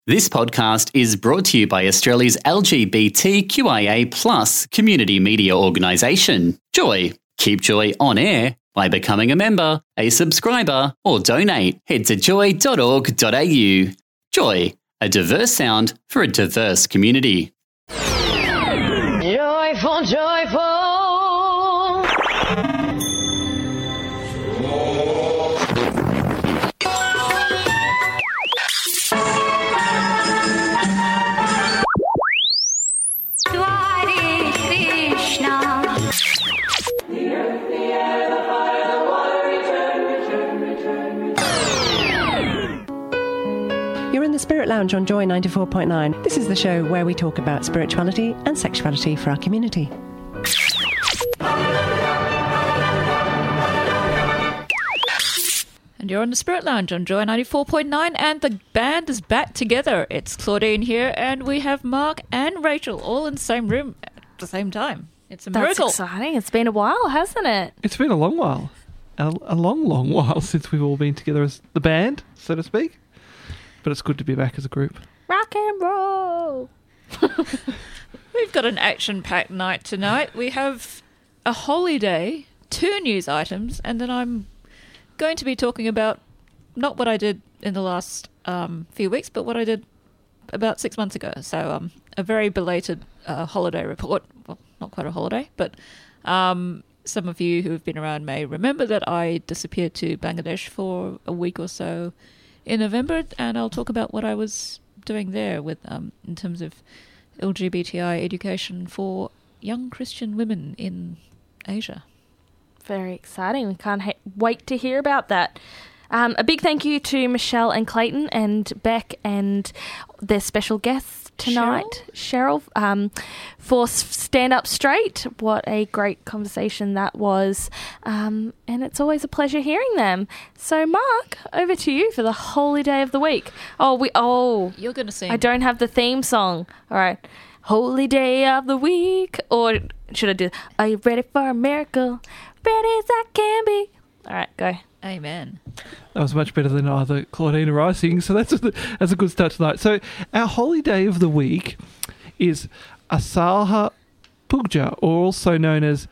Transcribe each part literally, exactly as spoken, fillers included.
This podcast is brought to you by Australia's L G B T Q I A plus community media organisation, Joy. Keep Joy on air by becoming a member, a subscriber, or donate. Head to joy dot org dot a u. Joy, a diverse sound for a diverse community. Joyful, joyful. You're in the Spirit Lounge on Joy ninety-four point nine. This is the show where we talk about spirituality and sexuality for our community. And you're on the Spirit Lounge on Joy ninety-four point nine, and the band is back together. It's Claudine here, and we have Mark and Rachel all in the same room at the same time. It's a miracle. That's exciting. It's been a while, hasn't it? It's been a long while. A, a long, long while since we've all been together as the band, so to speak. But it's good to be back as a group. Rock and roll. We've got an action-packed night tonight. We have a holiday, two news items, and then I'm going to be talking about not what I did in the last um, few weeks, but what I did about six months ago. So um, a very belated uh, holiday report. Well, not quite a holiday, but um, some of you who have been around may remember that I disappeared to Bangladesh for a week or so in November, and I'll talk about what I was doing there with um, in terms of L G B T I education for young Christian women in Asia. Very exciting. We can't ha- wait to hear about that. Um, a big thank you to Michelle and Clayton and Beck and their special guests tonight, Cheryl, Cheryl um, for Stand Up Straight. What a great conversation that was. Um, and it's always a pleasure hearing them. So, Mark, over to you for the holy day of the week. Oh, we. Oh, You're going to sing. I don't have the theme song. All right. Holy day of the week. Or should I do, are you ready for a miracle? Ready as I can be. All right, go. Amen. That was much better than either Claudine or I sing, so that's a, that's a good start tonight. So our holy day of the week is Asaha Pugja, or also known as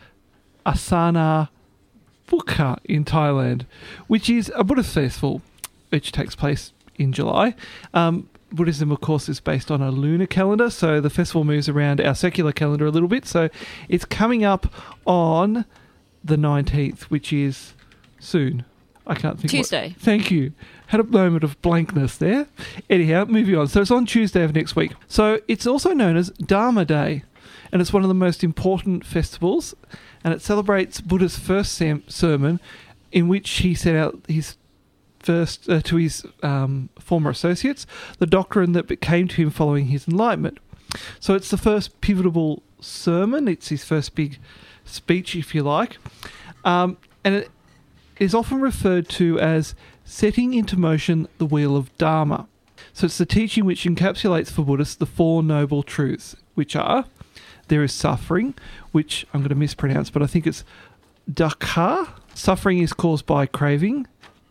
Asana Bukha in Thailand, which is a Buddhist festival which takes place in July. Um, Buddhism, of course, is based on a lunar calendar, so the festival moves around our secular calendar a little bit. So it's coming up on the nineteenth, which is soon. I can't think. Tuesday. What, thank you. Had a moment of blankness there. Anyhow, moving on. So it's on Tuesday of next week. So it's also known as Dharma Day, and it's one of the most important festivals, and it celebrates Buddha's first sam- sermon, in which he set out his first uh, to his um, former associates the doctrine that came to him following his enlightenment. So it's the first pivotal sermon. It's his first big speech, if you like, um, and it is often referred to as setting into motion the wheel of Dharma. So it's the teaching which encapsulates for Buddhists the Four Noble Truths, which are, there is suffering, which I'm going to mispronounce, but I think it's dukkha. Suffering is caused by craving.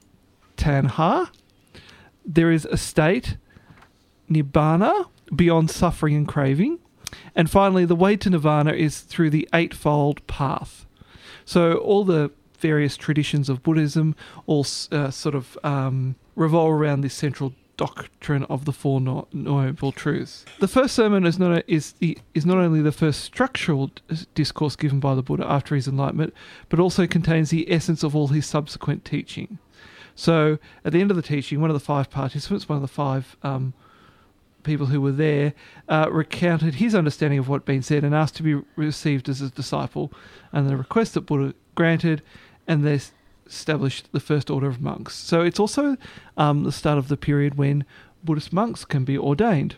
Tanha. There is a state, nibbana, beyond suffering and craving. And finally, the way to nirvana is through the Eightfold Path. So all the various traditions of Buddhism all uh, sort of um, revolve around this central doctrine of the Four no- Noble Truths. The first sermon is not a, is the is not only the first structural discourse given by the Buddha after his enlightenment, but also contains the essence of all his subsequent teaching. So at the end of the teaching, one of the five participants, one of the five um, people who were there, uh, recounted his understanding of what had been said and asked to be received as a disciple, and the request that Buddha granted, and they established the first order of monks. So it's also um, the start of the period when Buddhist monks can be ordained.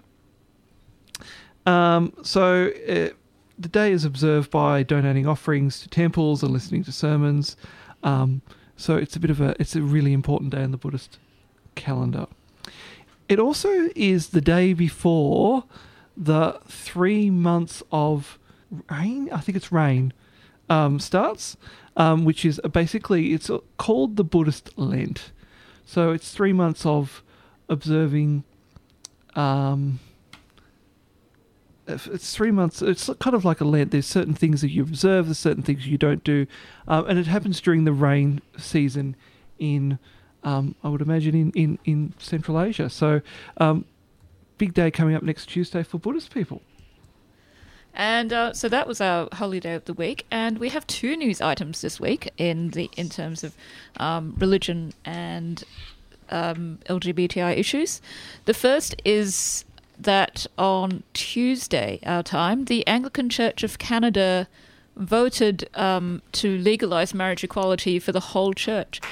Um, so uh, the day is observed by donating offerings to temples and listening to sermons. Um, so it's a bit of a it's a really important day in the Buddhist calendar. It also is the day before the three months of rain. I think it's rain um, starts. Um, which is basically, it's called the Buddhist Lent. So it's three months of observing Um, it's three months. It's kind of like a Lent. There's certain things that you observe, there's certain things you don't do, um, and it happens during the rain season in, um, I would imagine, in, in, in Central Asia. So, um, big day coming up next Tuesday for Buddhist people. And uh, so that was our holy day of the week, and we have two news items this week in the in terms of um, religion and um, L G B T I issues. The first is that on Tuesday, our time, the Anglican Church of Canada voted um, to legalise marriage equality for the whole church.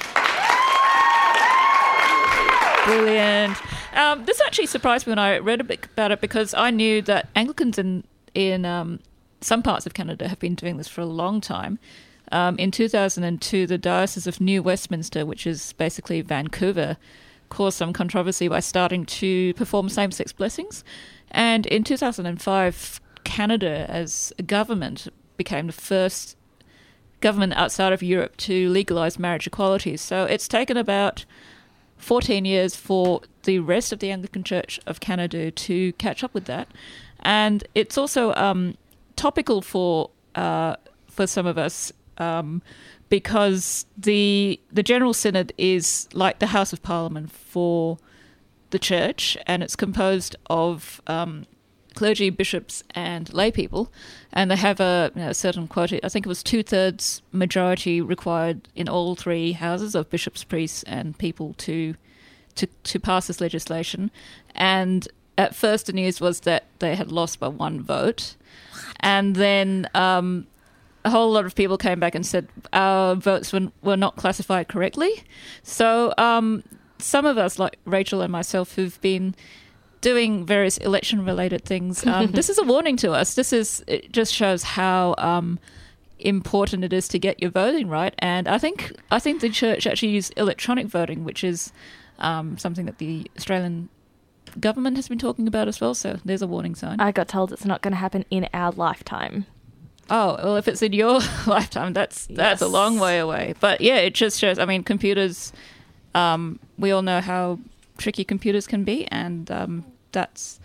Brilliant. Um, this actually surprised me when I read a bit about it, because I knew that Anglicans in in um, some parts of Canada have been doing this for a long time. Um, in two thousand two, the Diocese of New Westminster, which is basically Vancouver, caused some controversy by starting to perform same-sex blessings. And in two thousand five, Canada, as a government, became the first government outside of Europe to legalise marriage equality. So it's taken about fourteen years for the rest of the Anglican Church of Canada to catch up with that. And it's also um, topical for uh, for some of us um, because the the General Synod is like the House of Parliament for the Church, and it's composed of um, clergy, bishops, and lay people, and they have a you know, certain quota. I think it was two thirds majority required in all three houses of bishops, priests, and people to to to pass this legislation. And at first, the news was that they had lost by one vote. What? And then um, a whole lot of people came back and said our votes were, were not classified correctly. So um, some of us, like Rachel and myself, who've been doing various election-related things, um, this is a warning to us. This is it just shows how um, important it is to get your voting right. And I think I think the church actually used electronic voting, which is um, something that the Australian government has been talking about as well, so there's a warning sign. I got told it's not going to happen in our lifetime. Oh, well, if it's in your lifetime, that's that's yes. a long way away. But yeah, it just shows, I mean, computers, um, we all know how tricky computers can be, and um, that's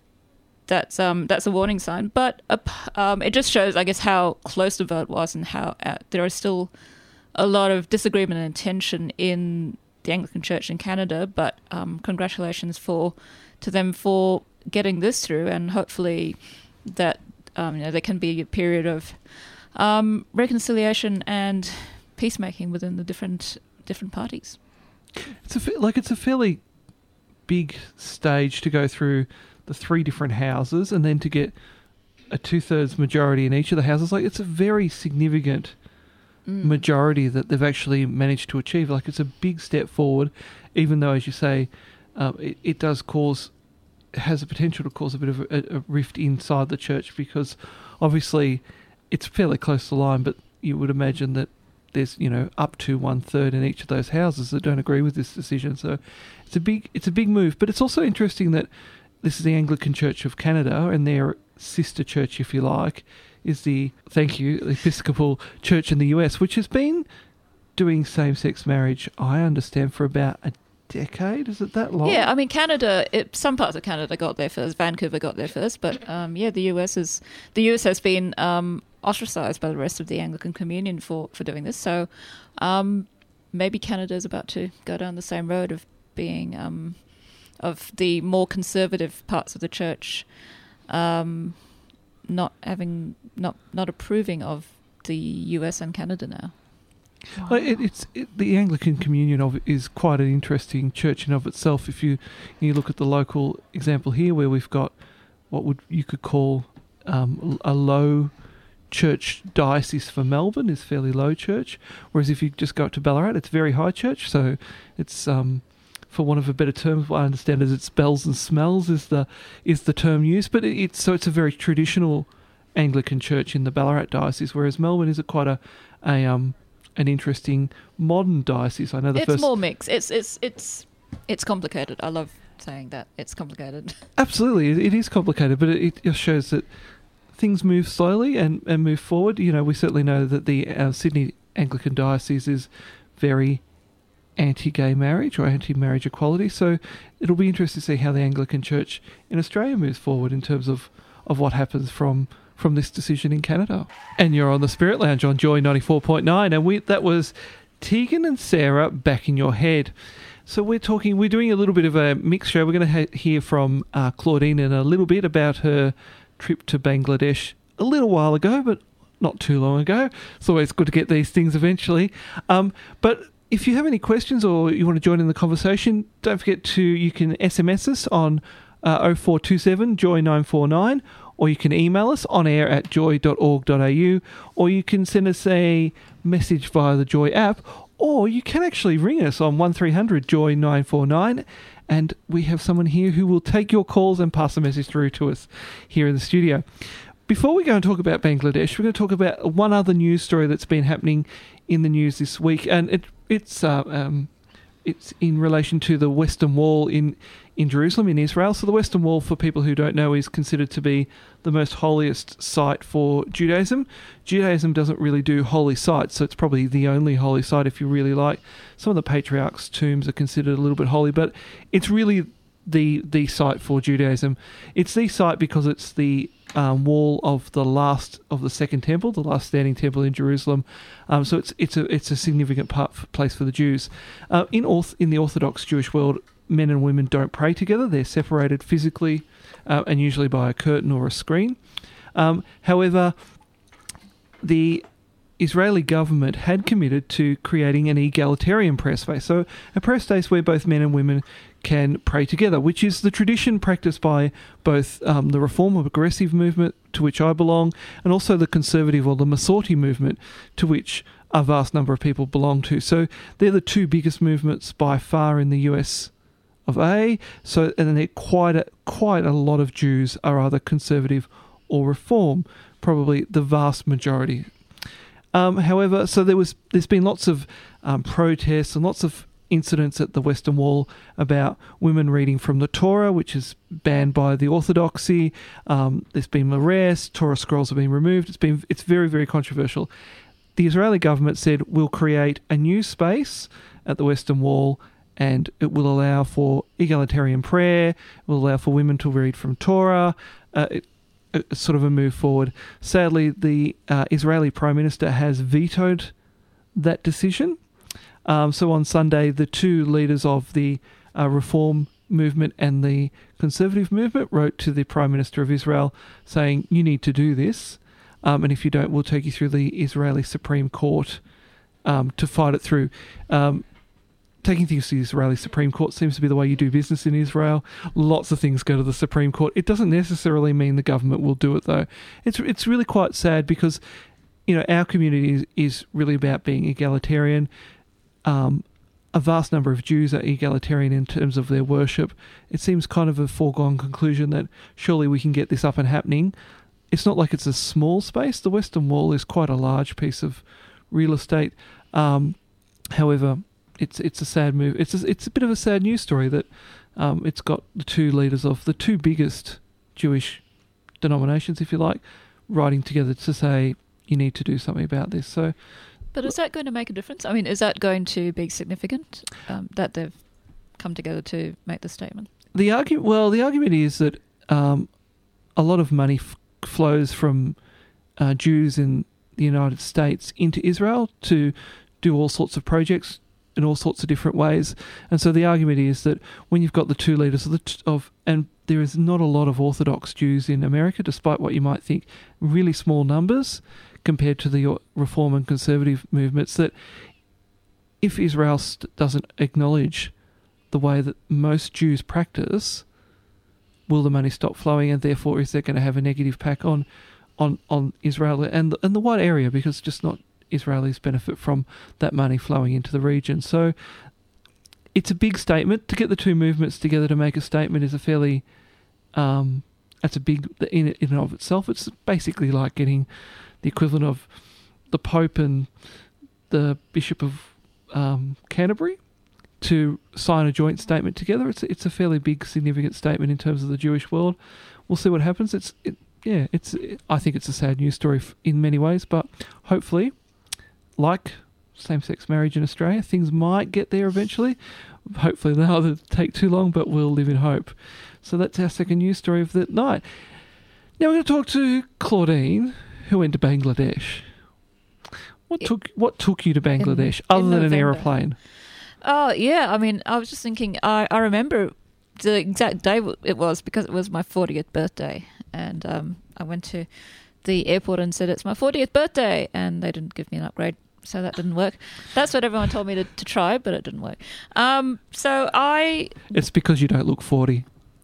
that's um, that's a warning sign. But uh, um, it just shows, I guess, how close the vote was, and how uh, there are still a lot of disagreement and tension in the Anglican Church in Canada, but um, congratulations for to them for getting this through, and hopefully that um, you know there can be a period of um, reconciliation and peacemaking within the different different parties. It's a like it's a fairly big stage to go through the three different houses, and then to get a two thirds majority in each of the houses. Like, it's a very significant majority that they've actually managed to achieve. Like, it's a big step forward, even though, as you say, um, it, it does cause, has the potential to cause a bit of a, a rift inside the church, because obviously it's fairly close to the line, but you would imagine that there's, you know, up to one third in each of those houses that don't agree with this decision. So it's a big, it's a big move. But it's also interesting that this is the Anglican Church of Canada, and their sister church, if you like, is the, thank you, the Episcopal Church in the U S, which has been doing same-sex marriage, I understand, for about a decade. Is it that long? Yeah, I mean, Canada, it, some parts of Canada got there first. Vancouver got there first. But, um, yeah, the U S is the U S has been um, ostracised by the rest of the Anglican Communion for, for doing this. So um, maybe Canada is about to go down the same road of being, um, of the more conservative parts of the church um not having, not not approving of the U S and Canada now. Wow. Well, it, it's it, the Anglican Communion of is quite an interesting church in of itself. If you you look at the local example here, where we've got what would you could call um, a low church diocese for Melbourne is fairly low church, whereas if you just go up to Ballarat, it's very high church. So it's um. for want of a better term, what I understand is it's bells and smells is the is the term used. But it, it's so it's a very traditional Anglican church in the Ballarat diocese, whereas Melbourne is a quite a, a um an interesting modern diocese. I know the it's first more mixed. It's it's it's it's complicated. I love saying that it's complicated. Absolutely, it, it is complicated, but it, it just shows that things move slowly and, and move forward. You know, we certainly know that the uh, Sydney Anglican diocese is very anti-gay marriage or anti-marriage equality. So it'll be interesting to see how the Anglican Church in Australia moves forward in terms of, of what happens from, from this decision in Canada. And you're on the Spirit Lounge on Joy ninety-four point nine, and we that was Tegan and Sarah, Back in Your Head. So we're talking, we're doing a little bit of a mixed show. We're going to ha- hear from uh, Claudine in a little bit about her trip to Bangladesh a little while ago, but not too long ago. It's always good to get these things eventually. Um, but if you have any questions or you want to join in the conversation, don't forget to, you can S M S us on uh, oh four two seven joy nine four nine, or you can email us on air at joy dot org dot a u, or you can send us a message via the Joy app, or you can actually ring us on one three hundred joy nine four nine, and we have someone here who will take your calls and pass the message through to us here in the studio. Before we go and talk about Bangladesh, we're going to talk about one other news story that's been happening in the news this week, and it, it's uh, um, it's in relation to the Western Wall in, in Jerusalem, in Israel. So the Western Wall, for people who don't know, is considered to be the most holiest site for Judaism. Judaism doesn't really do holy sites, so it's probably the only holy site if you really like. Some of the patriarchs' tombs are considered a little bit holy, but it's really the the site for Judaism. It's the site because it's the um, wall of the last of the second temple, the last standing temple in Jerusalem. Um, so it's it's a it's a significant part place for the Jews. Uh, in orth- in the Orthodox Jewish world, men and women don't pray together. They're separated physically, uh, and usually by a curtain or a screen. Um, however, the Israeli government had committed to creating an egalitarian prayer space. So a prayer space where both men and women can pray together, which is the tradition practiced by both um, the Reform or Progressive movement, to which I belong, and also the Conservative or the Masorti movement, to which a vast number of people belong to. So they're the two biggest movements by far in the U S of A. So, and then quite a, quite a lot of Jews are either Conservative or Reform, probably the vast majority. Um, however, so there was, there's been lots of um, protests and lots of incidents at the Western Wall about women reading from the Torah, which is banned by the Orthodoxy. Um, there's been arrests, Torah scrolls have been removed. It's been, it's very, very controversial. The Israeli government said we'll create a new space at the Western Wall, and it will allow for egalitarian prayer, it will allow for women to read from Torah. Uh, it, sort of a move forward. Sadly, the uh, Israeli Prime Minister has vetoed that decision. Um, so on Sunday, the two leaders of the uh, Reform movement and the Conservative movement wrote to the Prime Minister of Israel saying, you need to do this, um, and if you don't, we'll take you through the Israeli Supreme Court um, to fight it through. Um, Taking things to the Israeli Supreme Court seems to be the way you do business in Israel. Lots of things go to the Supreme Court. It doesn't necessarily mean the government will do it, though. It's it's really quite sad because, you know, our community is, is really about being egalitarian. Um, a vast number of Jews are egalitarian in terms of their worship. It seems kind of a foregone conclusion that surely we can get this up and happening. It's not like it's a small space. The Western Wall is quite a large piece of real estate. Um, however... It's it's a sad move. It's a, it's a bit of a sad news story that um, it's got the two leaders of the two biggest Jewish denominations, if you like, writing together to say you need to do something about this. So, but is that going to make a difference? I mean, is that going to be significant um, that they've come together to make the statement? The argument, well, the argument is that um, a lot of money f- flows from uh, Jews in the United States into Israel to do all sorts of projects in all sorts of different ways. And so the argument is that when you've got the two leaders of, the t- of and there is not a lot of Orthodox Jews in America, despite what you might think, really small numbers compared to the Reform and Conservative movements, that if Israel st- doesn't acknowledge the way that most Jews practice, will the money stop flowing, and therefore is there going to have a negative impact on on, on Israel and the, and the wide area, because it's just not Israelis benefit from that money flowing into the region. So it's a big statement. To get the two movements together to make a statement is a fairly, um, that's a big, in, in and of itself, it's basically like getting the equivalent of the Pope and the Bishop of um, Canterbury to sign a joint statement together. It's it's a fairly big, significant statement in terms of the Jewish world. We'll see what happens. It's it, yeah, it's. It, I think it's a sad news story in many ways, but hopefully, like same-sex marriage in Australia. Things might get there eventually. Hopefully they'll either take too long, but we'll live in hope. So that's our second news story of the night. Now we're going to talk to Claudine, who went to Bangladesh. What It- took What took you to Bangladesh, in other than an November. aeroplane? Oh, yeah. I mean, I was just thinking, I, I remember the exact day it was because it was my fortieth birthday. And um, I went to the airport and said, it's my fortieth birthday. And they didn't give me an upgrade. So that didn't work. That's what everyone told me to, to try, but it didn't work. Um, so I... It's because you don't look forty.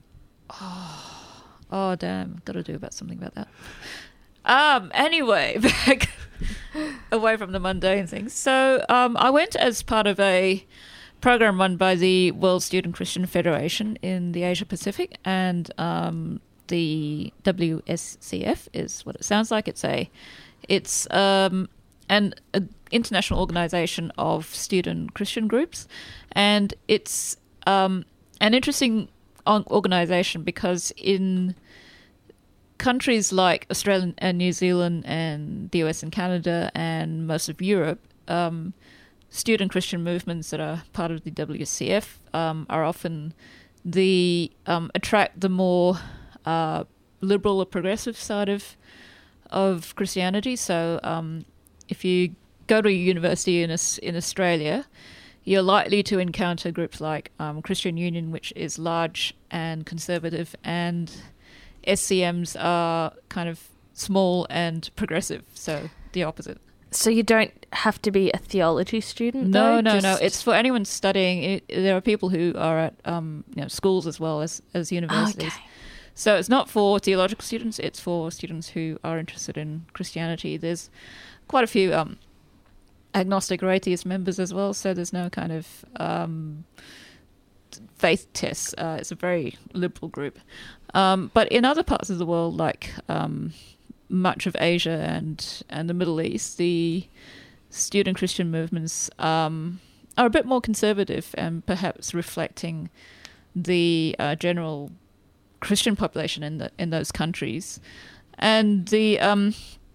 Oh, damn. Got to do about something about that. Um. Anyway, back away from the mundane things. So um, I went as part of a program run by the World Student Christian Federation in the Asia Pacific, and um, the W S C F is what it sounds like. It's a, it's um, an a international organization of student Christian groups, and it's um, an interesting on- organization because in countries like Australia and New Zealand and the U S and Canada and most of Europe, um, student Christian movements that are part of the W S C F um, are often the um, attract the more uh, liberal or progressive side of of Christianity. So um, if you go to a university in Aus- in Australia, you're likely to encounter groups like um, Christian Union, which is large and conservative, and S C Ms are kind of small and progressive, so the opposite. So you don't have to be a theology student, No, though? no, no. Just- It's for anyone studying. It, there are people who are at um, you know, schools as well as, as universities. Okay. So it's not for theological students. It's for students who are interested in Christianity. There's quite a few um, agnostic or atheist members as well, so there's no kind of um, faith tests. Uh, it's a very liberal group. Um, but in other parts of the world, like um, much of Asia and, and the Middle East, the student Christian movements um, are a bit more conservative and perhaps reflecting the uh, general Christian population in the in those countries. And the um,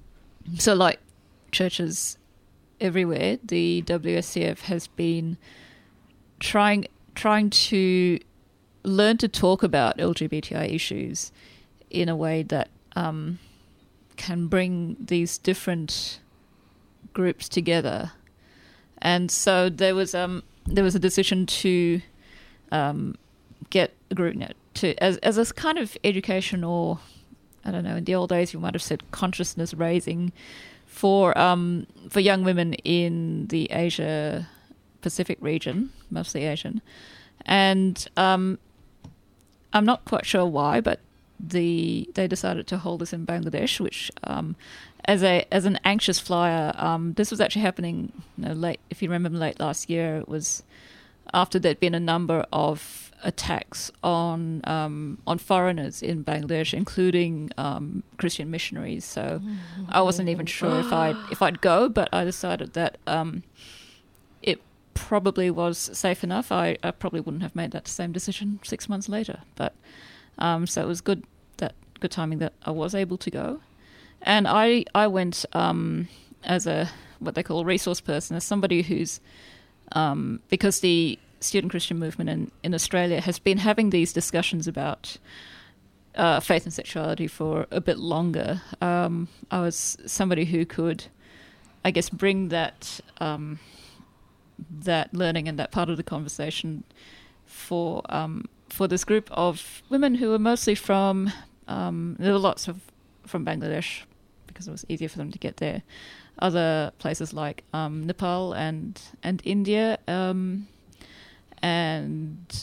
so like churches everywhere, the W S C F has been trying trying to learn to talk about L G B T I issues in a way that um, can bring these different groups together. And so there was um there was a decision to um, get a group you know, to as as a kind of education, or I don't know, in the old days you might have said consciousness raising for um for young women in the Asia Pacific region, mostly Asian. And um I'm not quite sure why, but the they decided to hold this in Bangladesh, which um as a as an anxious flyer, um this was actually happening you know, late if you remember late last year. It was after there'd been a number of attacks on um, on foreigners in Bangladesh, including um, Christian missionaries. So I wasn't even sure if I'd if I'd go, but I decided that um, it probably was safe enough. I, I probably wouldn't have made that same decision six months later. But um, so it was good that good timing that I was able to go, and I I went um, as a what they call a resource person, as somebody who's um, because the student Christian movement in, in Australia has been having these discussions about uh, faith and sexuality for a bit longer. Um, I was somebody who could, I guess, bring that um, that learning and that part of the conversation for um, for this group of women who were mostly from um, there were lots of from Bangladesh because it was easier for them to get there. Other places like um, Nepal and and India. Um, and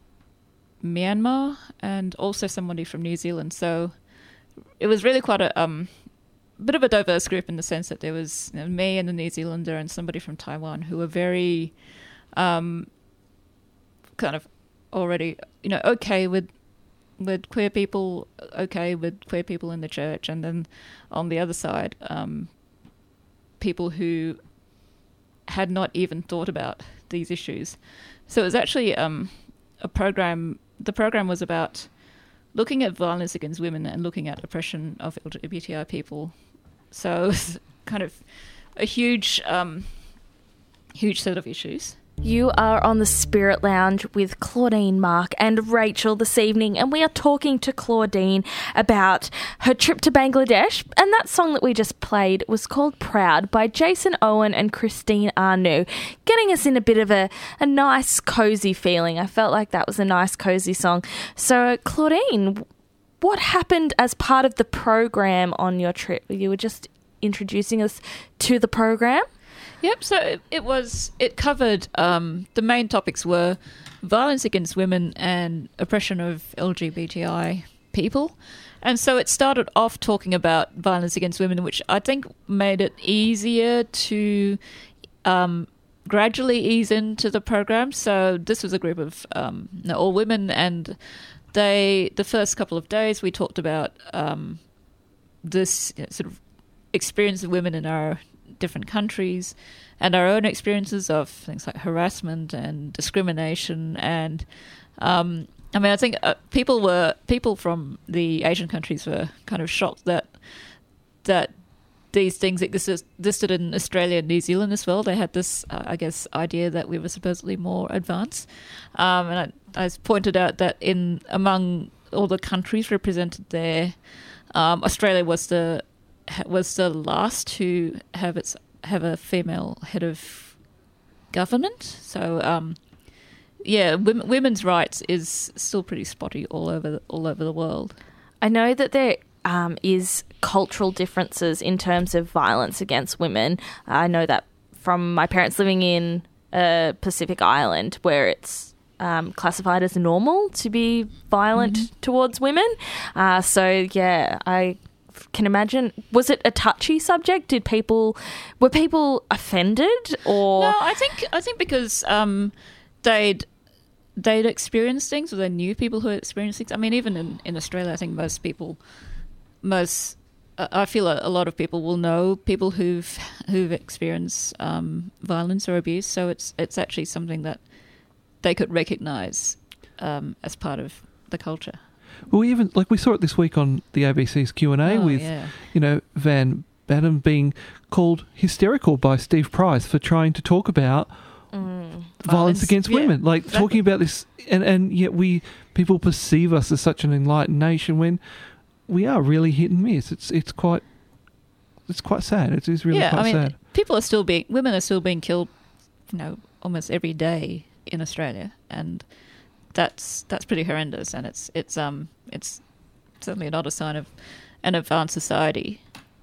Myanmar, and also somebody from New Zealand. So it was really quite a um, bit of a diverse group in the sense that there was you know, me and a New Zealander and somebody from Taiwan who were very um, kind of already, you know, okay with with queer people, okay with queer people in the church, and then on the other side, um, people who had not even thought about these issues. So it was actually um, a program, the program was about looking at violence against women and looking at oppression of L G B T I people. So it was kind of a huge um, huge set of issues. You are on the Spirit Lounge with Claudine, Mark and Rachel this evening, and we are talking to Claudine about her trip to Bangladesh, and that song that we just played was called Proud by Jason Owen and Christine Arnoux, getting us in a bit of a, a nice, cosy feeling. I felt like that was a nice, cosy song. So, Claudine, what happened as part of the program on your trip? You were just introducing us to the program? Yep, so it, it was, it covered, um, the main topics were violence against women and oppression of L G B T I people. And so it started off talking about violence against women, which I think made it easier to um, gradually ease into the program. So this was a group of um, all women, and they, the first couple of days we talked about um, this you know, sort of experience of women in our different countries and our own experiences of things like harassment and discrimination. And um, I mean, I think uh, people were people from the Asian countries were kind of shocked that that these things existed, existed in Australia and New Zealand as well. They had this, uh, I guess, idea that we were supposedly more advanced. Um, and I, I pointed out that in among all the countries represented there, um, Australia was the was the last to have its have a female head of government. So, um, yeah, women, women's rights is still pretty spotty all over all over the world. I know that there um, is cultural differences in terms of violence against women. I know that from my parents living in a Pacific island where it's um, classified as normal to be violent mm-hmm. towards women. Uh, so, yeah, I can imagine. Was it a touchy subject? Did people were people offended or no? I think I think because um, they'd they'd experienced things, or they knew people who had experienced things. I mean, even in, in Australia, I think most people, most uh, I feel a, a lot of people will know people who've who've experienced um, violence or abuse. So it's it's actually something that they could recognise um, as part of the culture. Well, even like we saw it this week on the A B C's Q and A oh, with, yeah. you know, Van Batten being called hysterical by Steve Price for trying to talk about mm. violence, violence against yeah, women, like exactly. talking about this, and and yet we people perceive us as such an enlightened nation when we are really hit and miss. It's it's quite it's quite sad. It is really yeah, quite I mean, sad. People are still being women are still being killed, you know, almost every day in Australia, and that's that's pretty horrendous, and it's it's um it's certainly not a sign of an advanced society.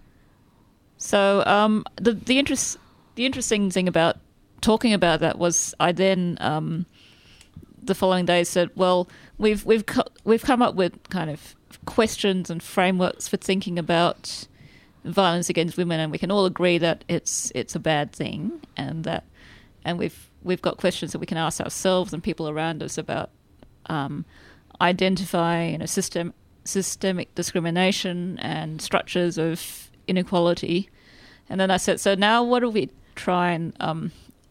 So um the the interest the interesting thing about talking about that was I then um the following day said, well, we've we've co- we've come up with kind of questions and frameworks for thinking about violence against women, and we can all agree that it's it's a bad thing, and that and we've we've got questions that we can ask ourselves and people around us about um, identifying you know, system, systemic discrimination and structures of inequality. And then I said, so now what do we try and um,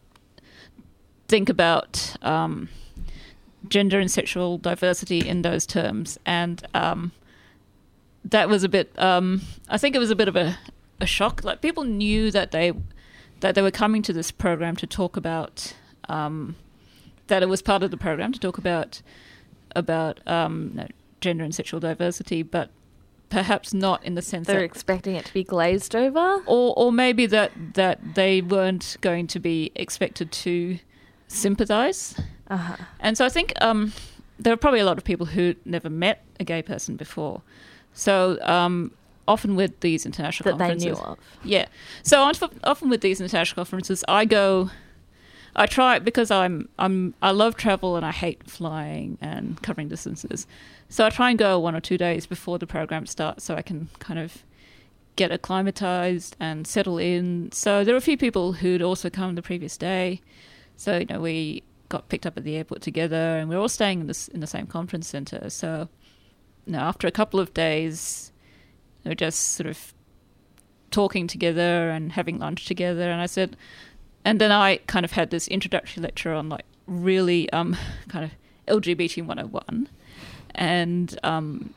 think about um, gender and sexual diversity in those terms? And um, that was a bit, um, I think it was a bit of a, a shock. Like people knew that they that they were coming to this program to talk about um, that it was part of the program to talk about about um, no, gender and sexual diversity, but perhaps not in the sense they're that, expecting it to be glazed over, or or maybe that that they weren't going to be expected to sympathise. Uh-huh. And so I think um, there are probably a lot of people who never met a gay person before. So um, often with these international that conferences, they knew of. Yeah. So often, often with these international conferences, I go, I try because I'm I'm I love travel and I hate flying and covering distances. So I try and go one or two days before the program starts, so I can kind of get acclimatized and settle in. So there were a few people who'd also come the previous day. So you know we got picked up at the airport together, and we were all staying in this in the same conference center. So you know, after a couple of days, we were just sort of talking together and having lunch together. And I said, and then I kind of had this introductory lecture on like really um, kind of L G B T one oh one and um,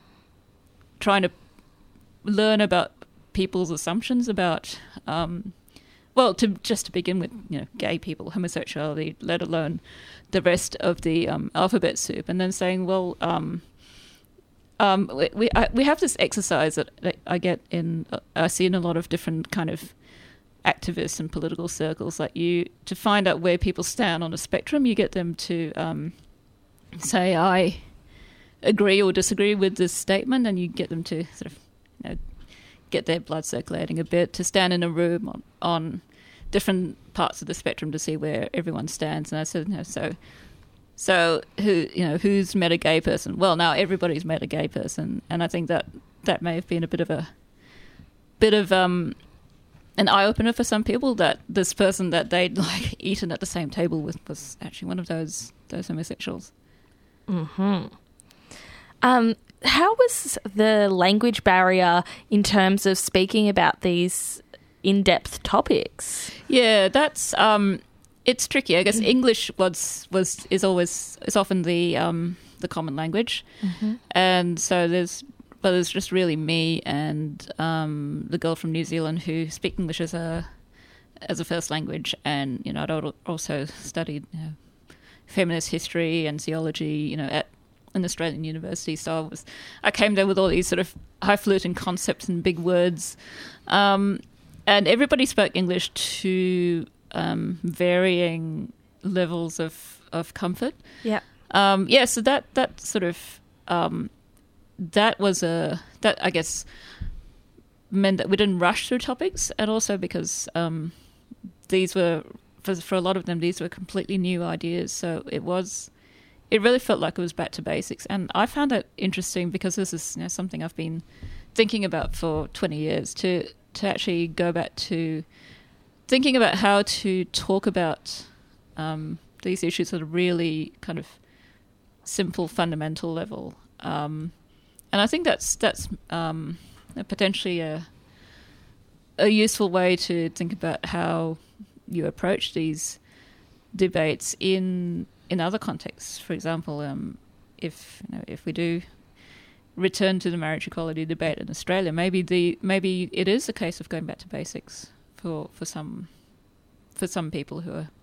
trying to learn about people's assumptions about um, well, to just to begin with, you know, gay people, homosexuality, let alone the rest of the um, alphabet soup, and then saying, well, um, um, we we, I, we have this exercise that, that I get in, uh, I see in a lot of different kind of activists and political circles, like you, to find out where people stand on a spectrum, you get them to um, say, I agree or disagree with this statement, and you get them to sort of, you know, get their blood circulating a bit, to stand in a room on, on different parts of the spectrum to see where everyone stands. And I said, you know, so, so who, you know, who's met a gay person? Well, now everybody's met a gay person, and I think that that may have been a bit of a bit of um, an eye opener for some people, that this person that they'd like eaten at the same table with was actually one of those those homosexuals. Hmm. Um. How was the language barrier in terms of speaking about these in-depth topics? Yeah, that's um, it's tricky. I guess English was was is always is often the um, the common language, mm-hmm. and so there's but there's just really me and um, the girl from New Zealand who speak English as a as a first language, and you know I'd also studied you know, feminist history and theology, you know at an Australian university, so I was I came there with all these sort of highfalutin concepts and big words, um, and everybody spoke English to um, varying levels of, of comfort. Yeah, um, yeah. So that that sort of um, that was a that I guess meant that we didn't rush through topics, and also because um, these were for for a lot of them these were completely new ideas, so it was. It really felt like it was back to basics, and I found that interesting because this is you know, something I've been thinking about for twenty years, to to actually go back to thinking about how to talk about um, these issues at a really kind of simple, fundamental level. Um, and I think that's that's um, potentially a a useful way to think about how you approach these debates in in other contexts. For example, um, if you know, if we do return to the marriage equality debate in Australia, maybe the maybe it is a case of going back to basics for, for some for some people who are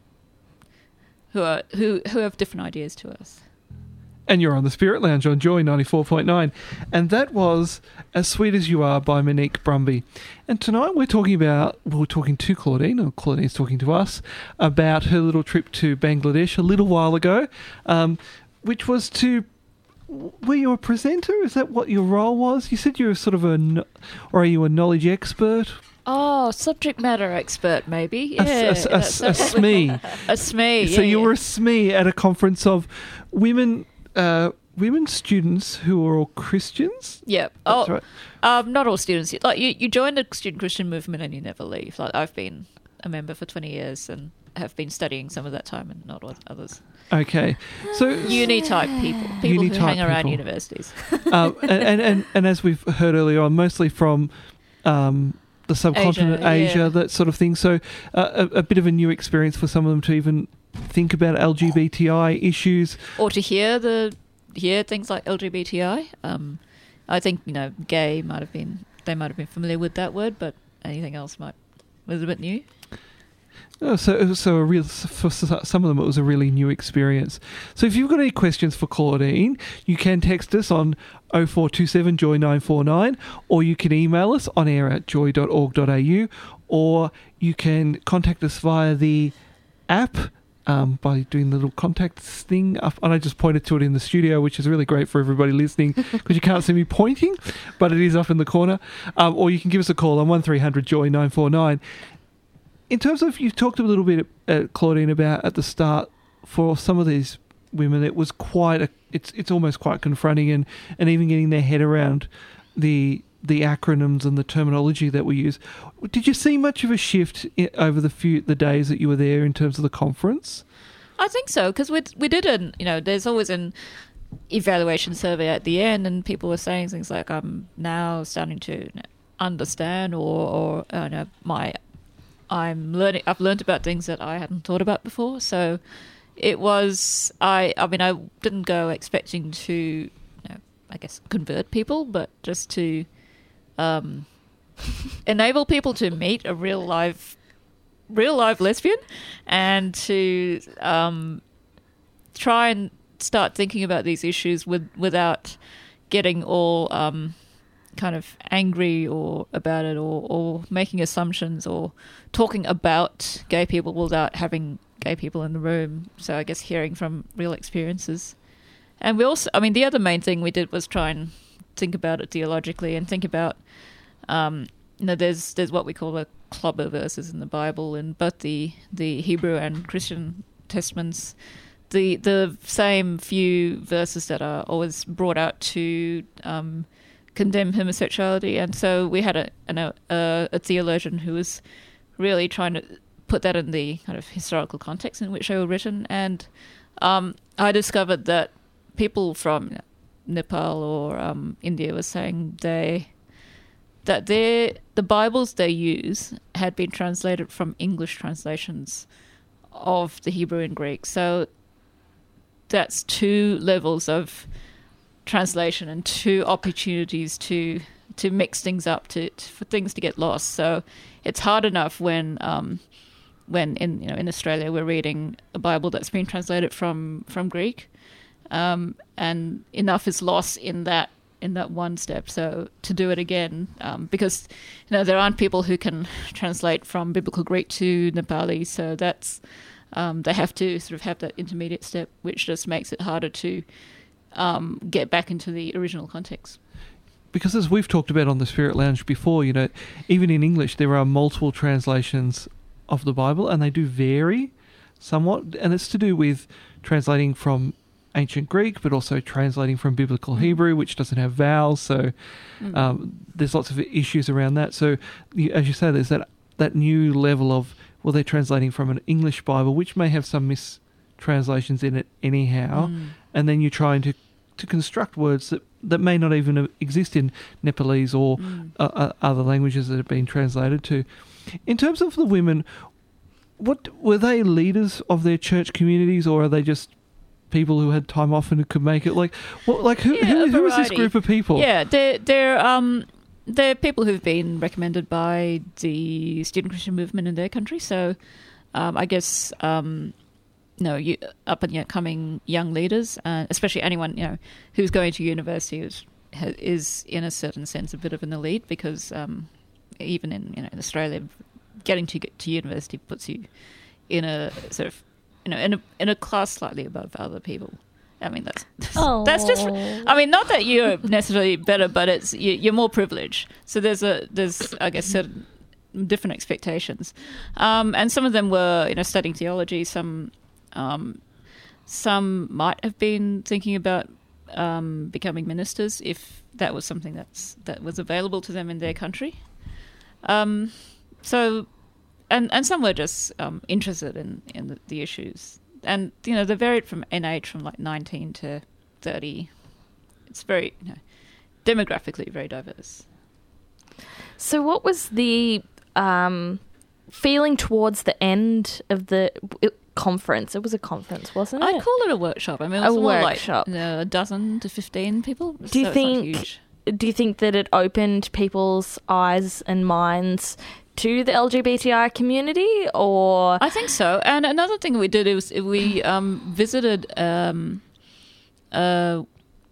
who are who who have different ideas to us. And you're on the Spirit Lounge on Joy ninety-four point nine. And that was As Sweet As You Are by Monique Brumby. And tonight we're talking about, well, we're talking to Claudine, or Claudine's talking to us, about her little trip to Bangladesh a little while ago, um, which was to, were you a presenter? Is that what your role was? You said you were sort of a, or are you a knowledge expert? Oh, subject matter expert, maybe. Yeah, a, a, a, a, a S M E. A S M E, So yeah, you yeah. were a S M E at a conference of women... Uh, women students who are all Christians? Yeah. That's oh, right. um, not all students. Like you, you join the student Christian movement and you never leave. Like I've been a member for twenty years and have been studying some of that time, and not others. Okay, so Uni type people, people Uni who type hang around people. universities. um, and, and, and and as we've heard earlier on, mostly from um, the subcontinent, Asia, Asia, yeah. that sort of thing. So uh, a, a bit of a new experience for some of them to even think about L G B T I issues, Or to hear the hear things like L G B T I. Um, I think you know, gay might have been they might have been familiar with that word, but anything else might was a bit new. Oh, so, so a real for some of them, it was a really new experience. So, if you've got any questions for Claudine, you can text us on oh four two seven joy nine four nine, or you can email us on air at joy dot org dot a u, or you can contact us via the app. Um, by doing the little contacts thing up, and I just pointed to it in the studio, which is really great for everybody listening because you can't see me pointing, but it is up in the corner. Um, or you can give us a call on one three hundred joy nine four nine. In terms of, you talked a little bit, uh, Claudine, about at the start, for some of these women, it was quite a, it's it's almost quite confronting, and, and even getting their head around the the acronyms and the terminology that we use. Did you see much of a shift in, over the few the days that you were there in terms of the conference? I think so, because we we did an you know there's always an evaluation survey at the end, and people were saying things like, I'm now starting to understand, or or uh, no, my I'm learning I've learned about things that I hadn't thought about before. So it was I I mean I didn't go expecting to you know, I guess convert people, but just to um, enable people to meet a real live real live lesbian, and to um, try and start thinking about these issues with without getting all um, kind of angry or about it, or, or making assumptions, or talking about gay people without having gay people in the room. So I guess hearing from real experiences. And we also, I mean, the other main thing we did was try and think about it theologically and think about, um, you know, there's there's what we call the clobber verses in the Bible, in both the, the Hebrew and Christian testaments. The the same few verses that are always brought out to um, condemn homosexuality, and so we had a, an, a a theologian who was really trying to put that in the kind of historical context in which they were written, and um, I discovered that people from Nepal or um, India were saying they that their the Bibles they use had been translated from English translations of the Hebrew and Greek, so that's two levels of translation and two opportunities to to mix things up, to, to for things to get lost. So it's hard enough when um, when in you know in Australia we're reading a Bible that's been translated from from Greek, um, and enough is lost in that in that one step. So to do it again, um, because you know there aren't people who can translate from Biblical Greek to Nepali, so that's um, they have to sort of have that intermediate step, which just makes it harder to um, get back into the original context. Because as we've talked about on the Spirit Lounge before, you know, even in English there are multiple translations of the Bible, and they do vary somewhat, and it's to do with translating from ancient Greek, but also translating from Biblical Hebrew, which doesn't have vowels. So mm. um, there's lots of issues around that. So you, as you say, there's that that new level of, well, they're translating from an English Bible, which may have some mistranslations in it anyhow, mm. and then you're trying to, to construct words that, that may not even exist in Nepalese or mm. uh, uh, other languages that have been translated to. In terms of the women, what were they leaders of their church communities, or are they just people who had time off and who could make it? Like, what, like who, yeah, who, who is this group of people? Yeah, they're they're um they're people who've been recommended by the student Christian movement in their country. So, um, I guess um, no, you up and coming young leaders, uh, especially anyone you know who's going to university is is in a certain sense a bit of an elite, because um, even in you know in Australia, getting to get to university puts you in a sort of you know in a in a class slightly above other people. I mean that's that's, that's just. I mean, not that you're necessarily better, but it's you, you're more privileged. So there's a there's I guess certain different expectations, um, and some of them were you know studying theology. Some um, some might have been thinking about um, becoming ministers if that was something that's that was available to them in their country. Um, so, and and some were just um, interested in in the, the issues. And, you know, they varied from in age from like nineteen to thirty. It's very, you know, demographically very diverse. So what was the um, feeling towards the end of the conference? It was a conference, wasn't it? I'd call it a workshop. I mean, it was a more workshop. like you know, a dozen to fifteen people. Do you so think, it's not huge. do you think that it opened people's eyes and minds to the L G B T I community, or? I think so. And another thing we did is we um, visited um, a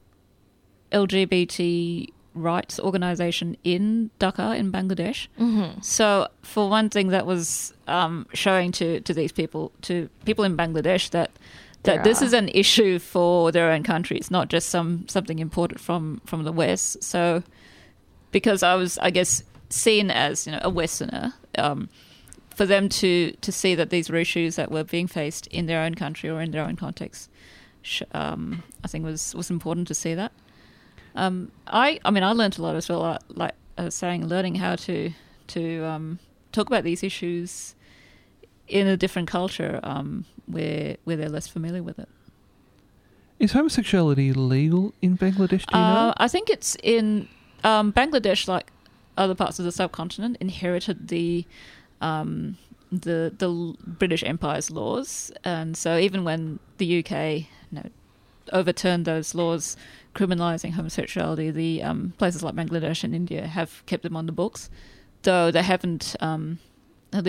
L G B T rights organisation in Dhaka in Bangladesh. Mm-hmm. So for one thing, that was um, showing to, to these people, to people in Bangladesh, that that There this are. is an issue for their own country. It's not just some something imported from, from the West. So because I was, I guess, seen as you know a Westerner, um, for them to, to see that these were issues that were being faced in their own country or in their own context, sh- um, I think was was important to see that. Um, I I mean I learned a lot as well. Like, like I was saying, learning how to to um, talk about these issues in a different culture um, where where they're less familiar with it. Is homosexuality legal in Bangladesh? Do you Uh, know? I think it's in um, Bangladesh, like other parts of the subcontinent, inherited the um, the the British Empire's laws, and so even when the U K you know, overturned those laws criminalising homosexuality, the um, places like Bangladesh and India have kept them on the books, though they haven't, um, at least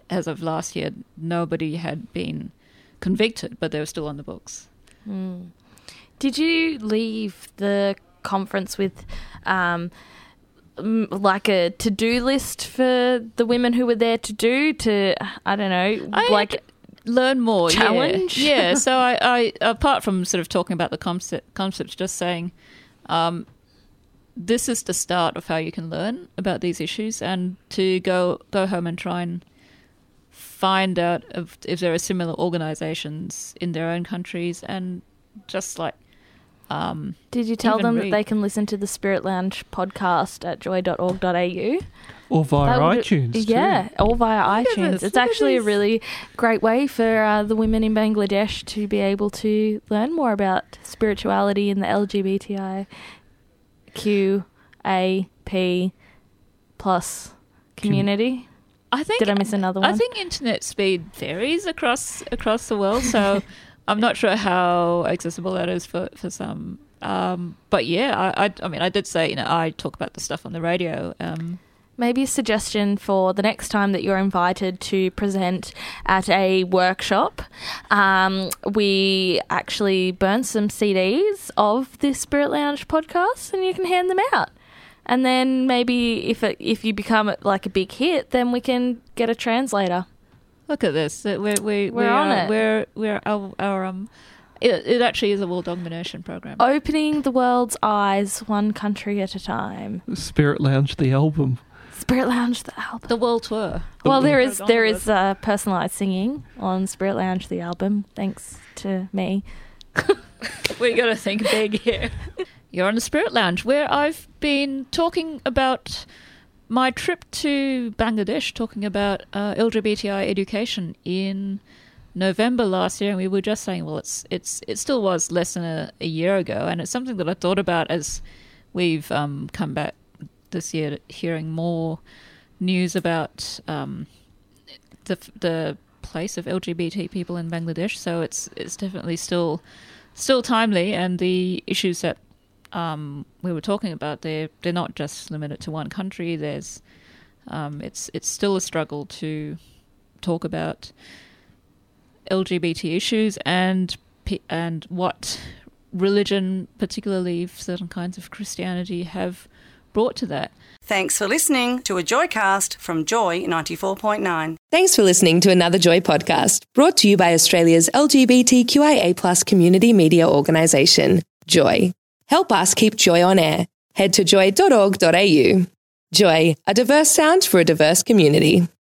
as of last year, nobody had been convicted, but they were still on the books. Mm. Did you leave the conference with um, like a to-do list for the women who were there to do to, I don't know, I like learn more, challenge? Yeah, yeah. So I, I, apart from sort of talking about the concept, concepts, just saying um, this is the start of how you can learn about these issues, and to go go home and try and find out if, if there are similar organisations in their own countries, and just like Um, Did you tell even them read. that they can listen to the Spirit Lounge podcast at joy dot org dot a u? Or via That would- iTunes, too. Yeah, or via Look at iTunes. this, It's look at actually a this. really great way for uh, the women in Bangladesh to be able to learn more about spirituality in the L G B T I Q A P plus community. I think Did I miss another one? I think internet speed varies across across the world, so I'm not sure how accessible that is for for some. Um, but yeah, I, I I mean I did say, you know, I talk about the stuff on the radio. Um, Maybe a suggestion for the next time that you're invited to present at a workshop. Um, we actually burn some C Ds of the Spirit Lounge podcast, and you can hand them out. And then maybe if it, if you become like a big hit, then we can get a translator. Look at this. Uh, We're we, We're on are, it. We're we're our, our um. It, it actually is a world domination program. Opening the world's eyes, one country at a time. Spirit Lounge, the album. Spirit Lounge, the album. The world tour. Well, there is Goes on there with is uh, personalised singing on Spirit Lounge, the album, thanks to me. We got to think big here. You're on the Spirit Lounge, where I've been talking about my trip to Bangladesh, talking about uh, L G B T I education in November last year, and we were just saying, well, it's it's it still was less than a, a year ago, and it's something that I thought about as we've um, come back this year, hearing more news about um, the the place of L G B T people in Bangladesh. So it's it's definitely still still timely, and the issues that um, we were talking about, they're they're not just limited to one country. There's um, it's it's still a struggle to talk about L G B T issues and and what religion, particularly certain kinds of Christianity, have brought to that. Thanks for listening to a Joycast from Joy ninety-four point nine. Thanks for listening to another Joy podcast, brought to you by Australia's L G B T Q I A plus community media organisation, Joy. Help us keep Joy on air. Head to joy dot org dot a u. Joy, a diverse sound for a diverse community.